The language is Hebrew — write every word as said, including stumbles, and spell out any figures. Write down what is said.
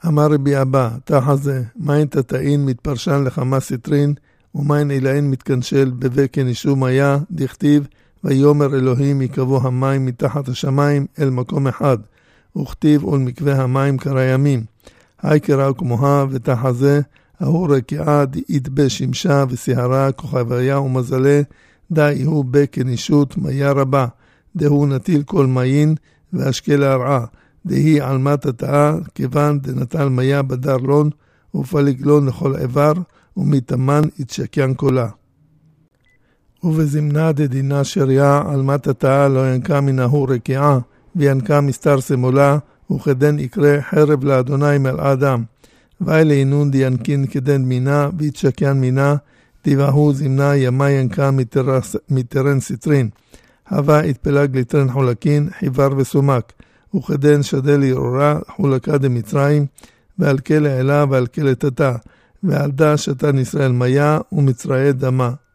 אמר רבי אבא, תחזה, מיין תתאין מתפרשן לחמה סטרין, ומיין אילאין מתקנשל בבקן אישום היה, דכתיב, ויומר אלוהים יקבו המים מתחת השמיים אל מקום אחד, וכתיב ולמקווה המים קרא ימים. היי קרא כמוה ותחזה, ההוא רקיעה יתבה שמשה וסהרה, כוכביה ומזלה, די הוא בקן אישות מיה רבה, דהו נטיל כל מיין והשקל הרעה, דהי עלמת התאה, כיוון דנטל מיה בדר לון, ופליג לון לכל עבר, ומתאמן יתשקיין קולה. ובזמנה דדינה שריה, עלמת התאה לא ינקה מן ההוא רקיעה, וינקה מסתר סמולה, וכדן יקרא חרב לאדוני מלאה דם. ואלה אינון דיינקין כדן מינה, ויתשקיין מינה, דיבהו זמנה ימה ינקה מטרן סטרין. הווה התפלג לטרן חולקין, חיבר וסומק. וכדן שדה לירורה, חולקה דמצרים, ועל כלה אלה ועל כלה תתה, ועל דה שתן ישראל מיה, ומצראי דמה.